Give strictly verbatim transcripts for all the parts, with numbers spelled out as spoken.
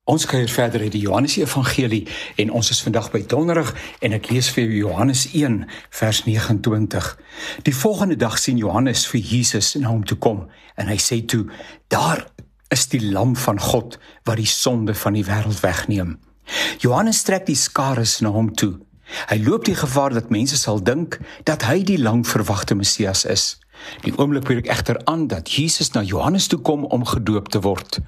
Ons kuier verder uit die Johannes Evangelie en ons is vandag by Donderdag en ek lees vir Johannes een vers negenentwintig. Die volgende dag sien Johannes vir Jesus na hom toe kom en hy sê toe, daar is die lam van God wat die sonde van die wêreld wegneem. Johannes trek die skares na hom toe. Hy loop die gevaar dat mense sal dink dat hy die lang verwagte Messias is. Die oomblik breek egter aan dat Jesus na Johannes toe kom om gedoop te word.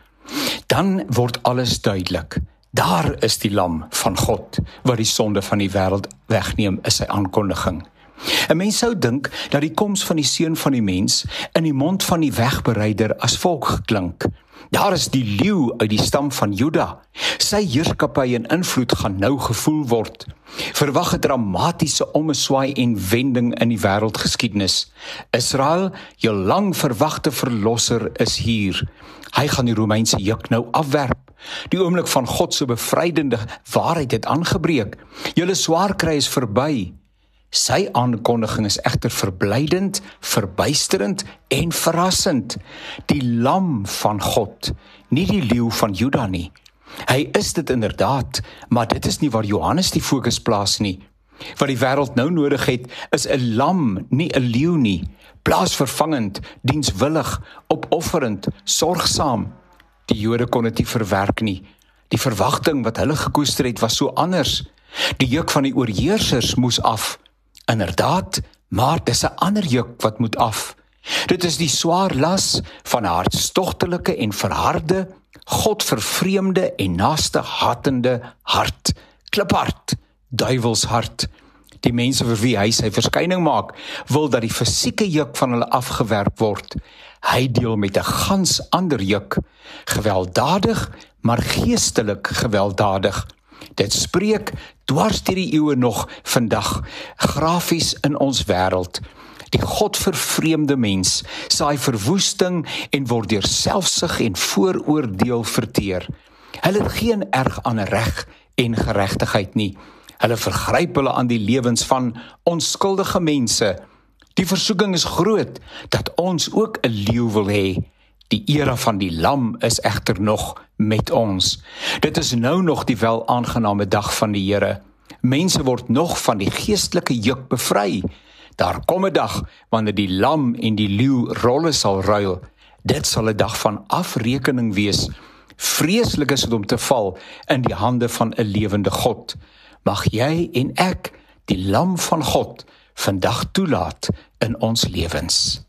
Dan word alles duidelik. Daar is die lam van God, wat die sonde van die wêreld wegneem, is sy aankondiging. 'n Mens sou dink dat die koms van die seun van die mens in die mond van die wegbereider as volk geklink. Daar is die leeu uit die stam van Juda. Sy heerskappy en invloed gaan nou gevoel word. Verwag 'n dramatiese ommeswaai en wending in die wêreldgeskiedenis. Israel, jou lang verwagte verlosser, is hier. Hy gaan die Romeinse juk nou afwerp. Die oomblik van God se bevrydende waarheid het aangebreek. Julle swaar kry is verby. Sy aankondiging is egter verblydend, verbuisterend en verrassend. Die lam van God, nie die leeu van Juda nie. Hy is dit inderdaad, maar dit is nie waar Johannes die fokus plaas nie. Wat die wêreld nou nodig het, is 'n lam, nie 'n leeu nie. Plaasvervangend, dienswillig, opofferend, sorgsaam. Die Jode kon dit nie verwerk nie. Die verwagting wat hulle gekoester het was so anders. Die juk van die oorheersers moes af. Inderdaad, maar dis 'n ander juk wat moet af. Dit is die swaar las van 'n hartstogtelike en verharde, godvervreemde en naaste hatende hart. Kliphart, duiwelshart. Die mense vir wie hy sy verskyning maak, wil dat die fisieke juk van hulle afgewerp word. Hy deel met 'n gans ander juk, gewelddadig, maar geestelik gewelddadig. Dit spreek dwars deur die eeue nog vandag, grafies in ons wêreld. Die godvervreemde mens saai verwoesting en word deur selfsug en vooroordeel verteer. Hulle het geen erg aan reg en geregtigheid nie. Hulle vergryp hulle aan die lewens van onskuldige mense. Die versoeking is groot dat ons ook 'n leeu wil hê. Die era van die lam is egter nog met ons. Dit is nou nog die welaangename dag van die Here. Mense word nog van die geestelike juk bevry. Daar kom 'n dag wanneer die lam en die leeu rolle sal ruil. Dit sal 'n dag van afrekening wees. Vreeslik is dit om te val in die hande van 'n lewende God. Mag jy en ek die lam van God vandag toelaat in ons lewens.